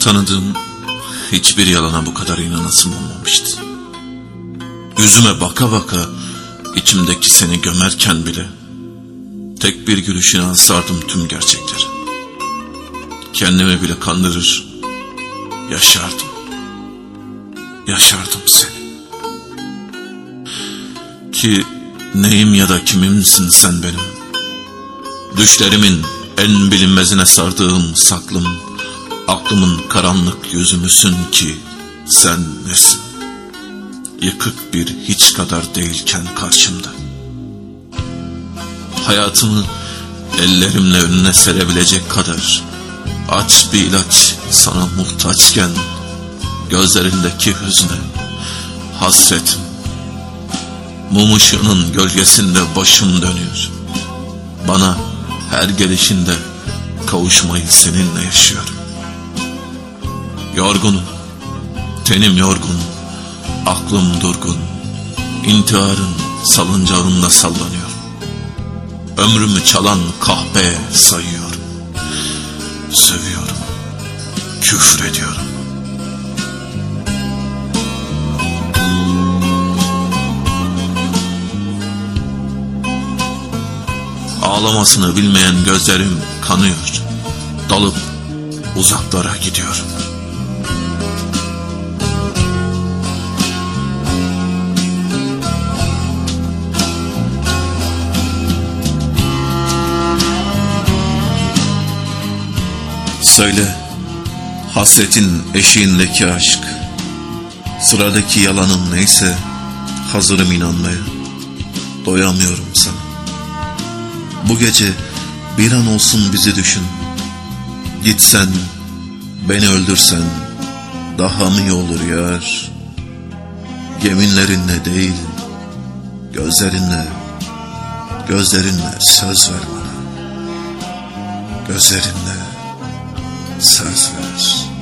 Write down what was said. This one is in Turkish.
tanıdığım hiçbir yalana bu kadar inanasım olmamıştı. Yüzüme baka baka içimdeki seni gömerken bile tek bir gülüşüne asardım tüm gerçekleri. Kendimi bile kandırır, yaşardım seni. Ki neyim ya da kimimsin sen benim? Düşlerimin en bilinmezine sardığım saklım, aklımın karanlık yüzümüsün ki sen nesin? Yıkık bir hiç kadar değilken karşımda. Hayatımı ellerimle önüne serebilecek kadar aç bir ilaç sana muhtaçken, gözlerindeki hüzne, hasretim, mum ışığının gölgesinde başım dönüyor. Bana her gelişinde kavuşmayı seninle yaşıyorum. Yorgunum, tenim yorgun, aklım durgun, intiharın salıncağında sallanıyorum. Ömrümü çalan kahpe sayıyorum. Sövüyorum, küfrediyorum. Ağlamasını bilmeyen gözlerim kanıyor. Dalıp uzaklara gidiyorum. Söyle, hasretin eşiğindeki aşk, sıradaki yalanın neyse hazırım inanmaya. Doyamıyorum sana. Bu gece bir an olsun bizi düşün. Gitsen, beni öldürsen daha mı iyi olur yar? Yeminlerinle değil, gözlerinle söz ver bana. Gözlerinle söz ver.